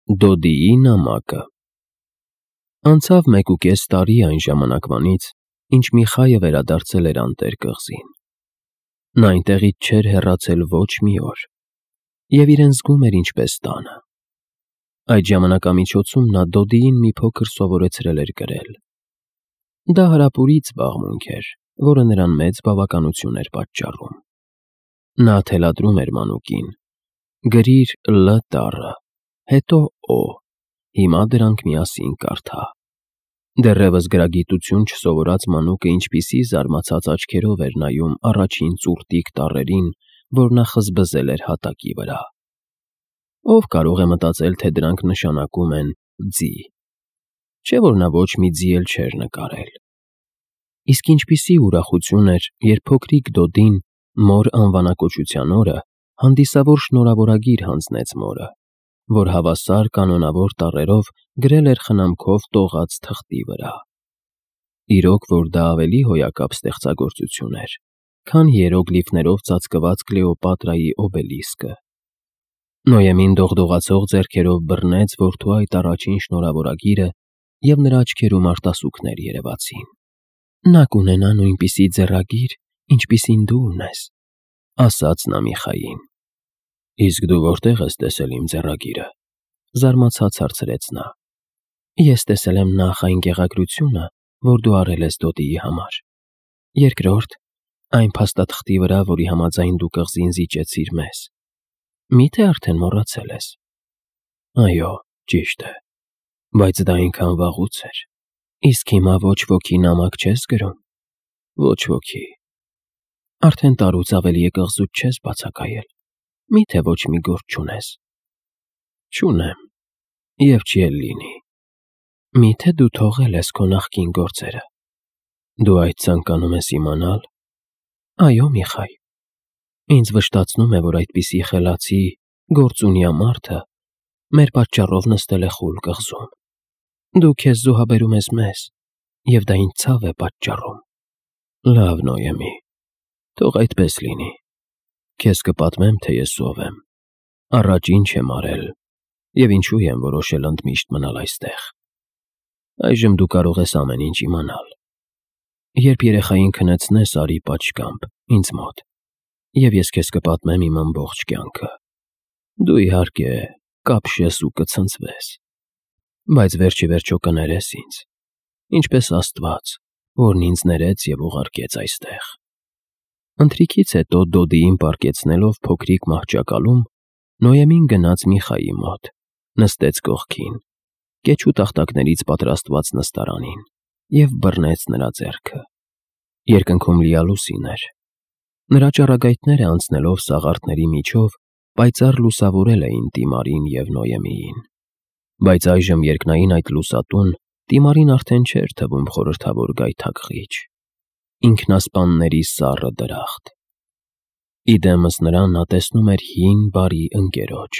Դոդիի նամակը։ Անցավ 1.5 տարի այն ժամանակվանից, ինչ Միխայը վերադարձել էր անտեր կղզին։ Նա այնտեղից չէր հեռացել ոչ մի օր, և իրեն զգում էր ինչպես տանը։ Այդ ժամանակամիջոցում նա Դոդիին մի փոքր սովորեցրել էր գրել։ Դա հարապուրից զբաղմունք էր, որը նրան մեծ բավականություն էր պատճառում։ Նա թելադրում էր մանուկին. «Գրիր Լ տառը, հետո Օ, հիմա դրանք միասին կարդա»։ Դեռևս գրագիտություն չսովորած մանուկը ինչպիսի զարմացած աչքերով էր նայում առաջին ծուռտիկ տառերին, որ նա խզբզել էր հատակի վրա։ Ով կարող է մտածել, թե դրանք նշանակում են ձի։ Չէ՞ որ նա ոչ մի ձի էլ չէր նկարել։ Իսկ ինչպիսի ուրախություն էր, երբ փոքրիկ Դոդին մոր անվանակոչության օրը հանդիսավոր շնորհավորագիր հանձնեց մորը, որ հավասար կանոնավոր տառերով գրել էր խնամքով տողած թղթի վրա։ Իրոք որ դա ավելի հոյակապ ստեղծագործություն էր, քան հիերոգլիֆներով ծածկված Կլեոպատրայի օբելիսկը։ Նոյեմին դողդողացող ձեռքերով բռնեց որդու այդ առաջին շնորհավորագիրը, և նրա աչքերում արտասուքներ երևացին։ Նա կունենա նույնպիսի ձեռագիր, ինչպիսին դու ունես, ասաց նա Միխային։ Իսկ դու որտե՞ղ ես տեսել իմ ձեռագիրը, զարմացած հարցրեց նա։ Ես տեսել եմ նախ այն գեղագրությունը, որ դու արել ես Դոդիի համար, երկրորդ այն փաստաթղթի վրա, որի համաձայն դու կղզին զիջեցիր մեզ։ Մի՞թե արդեն մոռացել ես։ Այո, ճիշտ է, բայց դա այնքան վաղուց էր։ Իսկ հիմա ոչ ոքի նամակ չես գրում։ Ոչ ոքի։ Արդեն տարուց ավելի է կղզուց չես բացակայել։ Մի՞թե ոչ մի գործ չունես։ Չունեմ, և չի էլ լինի։ Մի՞թե դու թողել ես քո նախկին գործերը։ Դու այդ ցանկանում ես իմանալ։ Այո, Միխայ։ Ինձ վշտացնում է, որ այդպիսի խելացի, գործունյա մարդը մեր պատճառով նստել է խուլ կղզում։ Դու քեզ զոհաբերում ես մեզ, և դա ինձ ցավ է պատճառում։ Լավ, Նոյեմի, թող այդպես լինի։ Քեզ կպատմեմ, թե ես ով եմ, առաջ ինչ եմ արել, և ինչու եմ որոշել ընդմիշտ մնալ այստեղ։ Այժմ դու կարող ես ամեն ինչ իմանալ։ Երբ երեխային քնեցնես, արի պատշգամբ ինձ մոտ, և ես քեզ կպատմեմ իմ ամբողջ կյանքը։ Դու, իհարկե, կապշես ու կցնցվես, բայց վերջիվերջո կներես ինձ, ինչպես Աստված, որն ինձ ներեց և ուղարկեց այստեղ։ Ընթրիքից հետո Դոդիին պառկեցնելով փոքրիկ մահճակալում, Նոյեմին գնաց Միխայի մոտ, նստեց կողքին, կեչու տախտակներից պատրաստված նստարանին, և բռնեց նրա ձեռքը։ Երկնքում լիալուսին էր։ Նրա ճառագայթները անցնելով սաղարթների միջով պայծառ լուսավորել էին Տիմարին և Նոյեմիին։ Բայց այժմ երկնային այդ լուսատուն Տիմարին արդեն չէր թվում խորհրդավոր գայթակղիչ, ինքնասպանների սառը դրախտ։ Իդեմս նրան նա տեսնում էր հին, բարի ընկերոջ։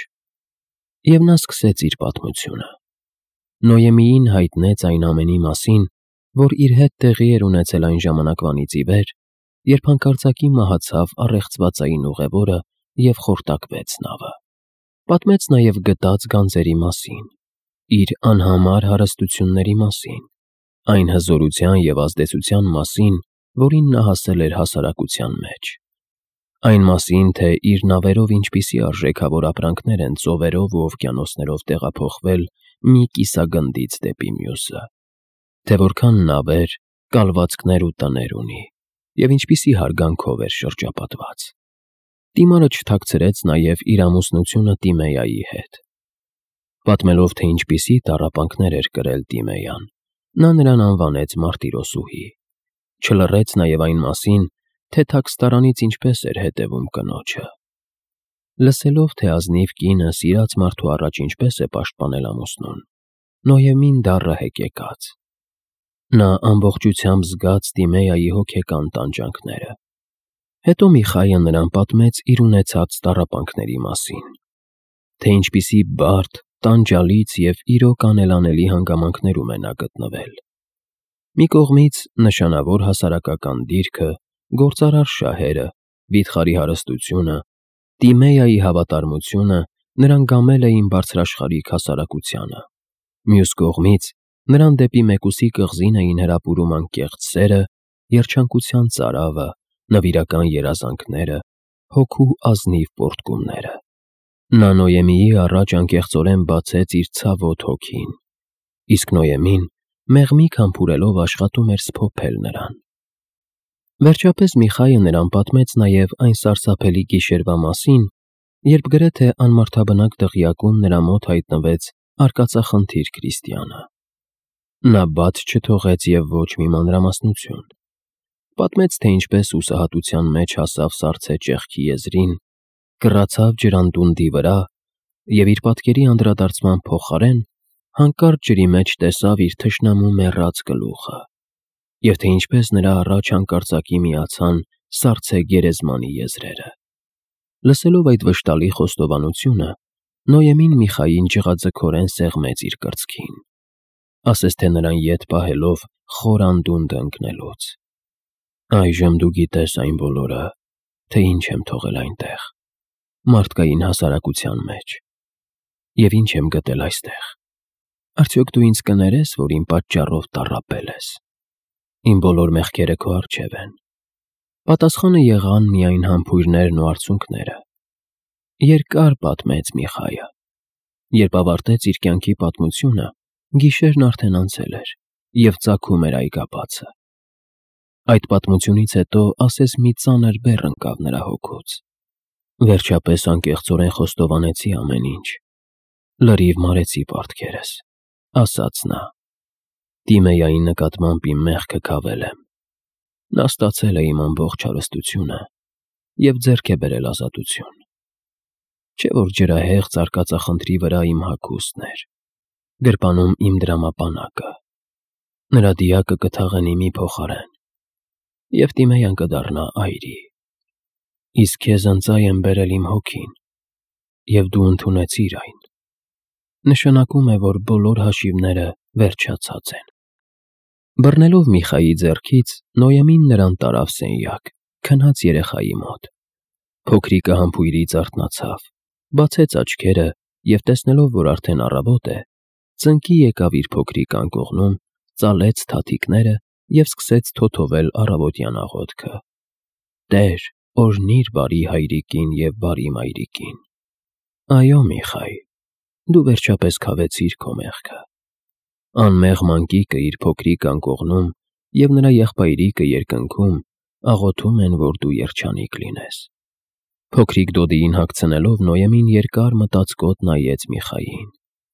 Եվ նա սկսեց իր պատմությունը։ Նոյեմիին հայտնեց այն ամենի մասին, որ իր հետ տեղի էր ունեցել այն ժամանակվանից ի վեր, երբ հանկարծակի մահացավ առեղծվածային ուղևորը և խորտակվեց նավը։ Պատմեց նաև գտած գանձերի մասին, իր անհամար հարստությունների մասին, այն հզորության և ազդեցության մասին, որին նա հասել էր հասարակության մեջ։ Այն մասին, թե իր նավերով ինչպիսի արժեքավոր ապրանքներ են ծովերով ու օվկիանոսներով տեղափոխվել մի կիսագնդից դեպի մյուսը, թե որքան նավեր, կալվածքներ ու տներ ունի, և ինչպիսի հարգանքով էր շրջապատված։ Տիմարը չթաքցրեց նաև իր ամուսնությունը Տիմեյայի հետ։ Պատմելով, թե ինչպիսի տառապանքներ էր կրել Տիմեյան, նա նրան անվանեց Մարտիրոսուհի։ Չլռեց նաև այն մասին, թե թաքստարանից ինչպես էր հետևում կնոջը։ Լսելով, թե ազնիվ կինը սիրած մարդու առաջ ինչպես է պաշտպանել ամուսնուն, Նոյեմին դառը հեկեկաց։ Նա ամբողջությամբ զգաց Տիմեյայի հոգեկան տանջանքները։ Հետո Միխայը նրան պատմեց իր ունեցած տառապանքների մասին, թե ինչպիսի բարդ, տանջալից և իրոք անելանելի հանգամանքներում է նա գտնվել։ Մի կողմից նշանավոր հասարակական դիրքը, գործարար շահերը, վիթխարի հարստությունը, Տիմեյայի հավատարմությունը նրան գամել էին բարձրաշխարհիկ հասարակությանը։ Մյուս կողմից նրան դեպի մեկուսի կղզին էին հրապուրում անկեղծ սերը, երջանկության ծարավը, նվիրական երազանքները, հոգու ազնիվ պոռթկումները։ Նա Նոյեմիի առաջ անկեղծորեն բացեց իր ցավոտ հոգին, իսկ Նոյեմին մեղմիկ համբուրելով աշխատում էր սփոփել նրան։ Վերջապես Միխայը նրան պատմեց նաև այն սարսափելի գիշերվա մասին, երբ գրեթե անմարդաբնակ դղյակում նրա մոտ հայտնվեց արկածախնդիր քրիստիանը։ Նա բաց չթողեց և ոչ մի մանրամասնություն։ Պատմեց, թե ինչպես հուսահատության մեջ հասավ սառցե ճեղքի եզրին, կռացավ ջրանդունդի վրա և իր պատկերի անդրադարձման փոխարեն հանկարծ ջրի մեջ տեսավ իր թշնամու մեռած գլուխը, և թե ինչպես նրա առաջ հանկարծակի միացան սառցե գերեզմանի եզրերը։ Լսելով այդ վշտալի խոստովանությունը, Նոյեմին Միխային ջղաձգորեն սեղմեց իր կրծքին, ասես թե նրան ետ պահելով խոր անդունդը ընկնելուց։ Այժմ դու գիտես այն բոլորը, թե ինչ եմ թողել այնտեղ, մարդկային հասարակության մեջ, և ինչ եմ գտել այստեղ։ Արդյոք դու ինձ կներես, որ իմ պատճառով տառապել ես։ Իմ բոլոր մեղքերը քո առջև են։ Պատասխանը եղան միայն համբույրներն ու արցունքները։ Երկար պատմեց Միխայը։ Երբ ավարտեց իր կյանքի պատմությունը, գիշերն արդեն անցել էր, և ծագում էր այգաբացը։ Այդ պատմությունից հետո ասես մի ծանր բեռ ընկավ նրա հոգուց։ Վերջապես անկեղծորեն խոստովանեցի ամեն ինչ։ Լրիվ մարեցի պարտքերս, ասաց նա։ Տիմեյայի նկատմամբ իմ մեղքը քավել եմ։ Նա ստացել է իմ ամբողջ հարստությունը և ձեռք է բերել ազատություն։ Չէ՞ որ ջրահեղձ արկածախնդրի վրա իմ հագուստն էր, գրպանում իմ դրամապանակը։ Նրա դիակը կթաղենի մի փոխարեն, և Տիմեյան կդառնա այրի։ Իսկ քեզ ընծայ եմ բերել իմ հոգին, և դու ընդունեցիր այն։ Նշանակում է, որ բոլոր հաշիվները վերջացած են։ Բռնելով Միխայի ձեռքից, Նոյեմին նրան տարավ սենյակ, քնած երեխայի մոտ։ Փոքրիկը համբույրից արթնացավ, բացեց աչքերը և տեսնելով, որ արդեն առավոտ է, ծնկի եկավ իր փոքրիկ անկողնում, ծալեց թաթիկները և սկսեց թոթովել առավոտյան աղոթքը. «Տեր, օրհնիր բարի հայրիկին և բարի մայրիկին»։ Այո, Միխայ, դու վերջապես քավեցիր քո մեղքը։ Անմեղ մանկիկը իր փոքրիկ անկողնում և նրա եղբայրիկը երկնքում աղոթում են, որ դու երջանիկ լինես։ Փոքրիկ Դոդիին հագցնելով Նոյեմին երկար մտածկոտ նայեց Միխային։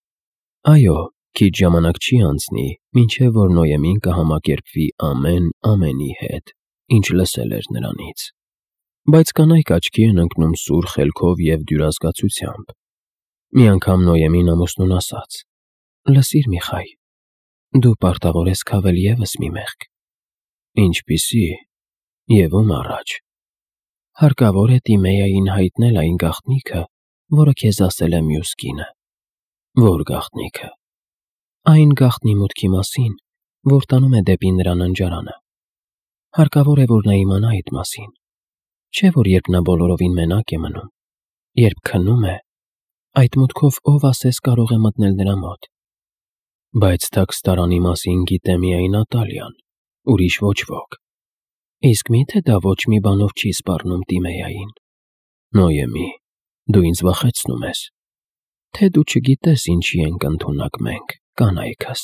Այո, քիչ ժամանակ չի անցնի, մինչև որ Նոյեմին կհամակերպվի ամենի հետ, ինչ լսել էր նրանից։ Բայց կանայք աչքի են ընկնում սուր խելքով և դյուրազգացությամբ։ Մի անգամ Նոյեմին ամուսնուն ասաց. «Լսիր, Միխայ, դու պարտավոր ես քավել ևս մի մեղք»։ Ինչպիսի՞։ Եվ ում առաջ։ Հարկավոր է Տիմեյային հայտնել այն գաղտնիքը, որը քեզ ասել է մյուս կինը։ Ո՞ր գաղտնիքը։ Այն գաղտնի մուտքի մասին, որ տանում է դեպի նրա ննջարանը։ Հարկավոր է, որ նա իմանա այդ մասին։ Չէ՞ որ երբ նա բոլորովին մենակ է մնում, երբ քնում է, այդ մուտքով ով ասես կարող է մտնել նրա մոտ։ Բայց թաքստարանի մասին գիտե միայն Նատալիան, ուրիշ ոչ ոք։ Իսկ մի՞թե դա ոչ մի բանով չի սպառնում Տիմեյային։ Նոյեմի, դու ինձ վախեցնում ես։ Թե դու չգիտես ինչի ենք ընդունակ մենք, կանայքս։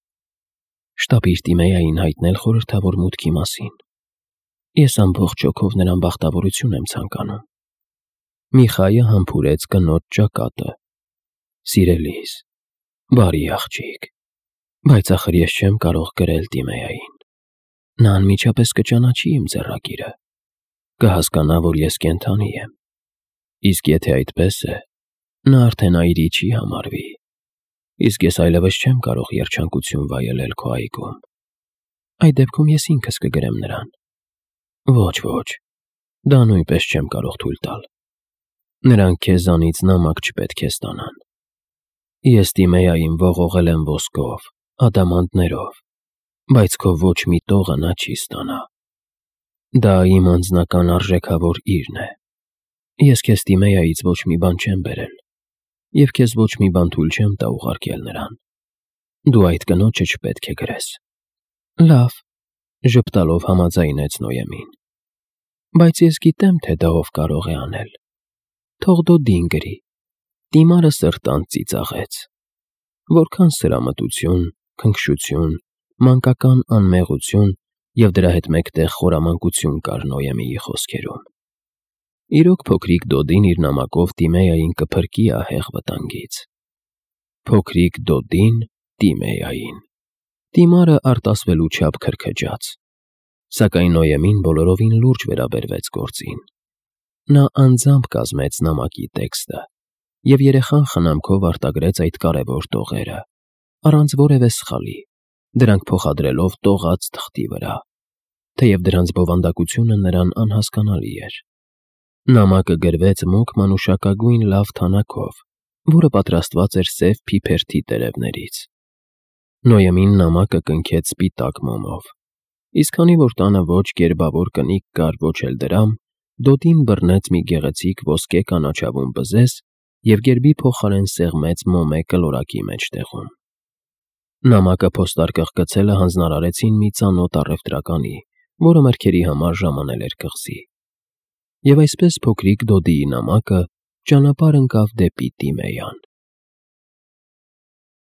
Շտապիր Տիմեյային հայտնել խորհրդավոր մուտքի մասին։ Ես ամբողջ հոգով նրան բախտավորություն եմ ցանկանում։ Միխայը համբուրեց կնոջ ճակատը։ Սիրելիս, բարի աղջիկ, բայց ախր ես չեմ կարող գրել Տիմեյային։ Նա անմիջապես կճանաչի իմ ձեռագիրը, կհասկանա, որ ես կենդանի եմ։ Իսկ եթե այդպես է, նա արդեն այրի չի համարվի, իսկ ես այլևս չեմ կարող երջանկություն վայելել քո այգում։ Այդ դեպքում ես ինքս կգրեմ նրան։ Ոչ, դա նույնպես չեմ կարող թույլ տալ։ Նրանք քեզանից նամակ չպետք է ստանան։ Ես Տիմեյային ողողել եմ ոսկով, ադամանդներով, բայց քո ոչ մի տողը նա չի ստանա։ Դա իմ անձնական արժեքավոր իրն է։ Ես քեզ Տիմեյայից ոչ մի բան չեմ բերել, և քեզ ոչ մի բան թույլ չեմ տա ուղարկել նրան։ Դու այդ կնոջը չպետք է գրես։ Լավ, ժպտալով համաձայնեց Նոյեմին։ Բայց ես գիտեմ, թե դա ով կարող է անել։ Թող Դոդին գրի։ Դիմարը սրտանց ծիծաղեց։ Որքան սրամտություն, քնքշություն, մանկական անմեղություն և դրա հետ մեկտեղ խորամանկություն կար Նոյեմիի խոսքերում։ Իրոք փոքրիկ Դոդին իր նամակով Տիմեային կփրկի ահեղ վտանգից։ Փոքրիկ Դոդին Տիմեային։ Տիմարը արտասվելու չափ քրքջաց։ Սակայն Նոյեմին բոլորովին լուրջ վերաբերվեց գործին։ Նա անձամբ կազմեց նամակի տեքստը և երեխան խնամքով արտագրեց այդ կարևոր տողերը, առանց որևէ սխալի, դրանք փոխադրելով տողած թղթի վրա, թեև դրանց բովանդակությունը նրան անհասկանալի էր։ Նամակը գրվեց մուգ մանուշակագույն լավ թանաքով, որը պատրաստված էր սև փիփերթի տերևներից։ Նոյեմին նամակը կնքեց սպիտակ մոմով, իսկ քանի որ տանը ոչ գերբավոր կնիկ կար, ոչ էլ դրամ, Դոդին բռնեց մի գեղեցիկ ոսկե կանաչավուն բզեզ և գերբի փոխարեն սեղմեց մոմե կլորակի մեջտեղում։ Նամակը փոստարկղ գցելը հանձնարարեցին մի ծանոթ առևտրականի, որը մրգերի համար ժամանել էր կղզի։ Եվ այսպես փոքրիկ Դոդիի նամակը ճանապարհ ընկավ դեպի Տիմեյան։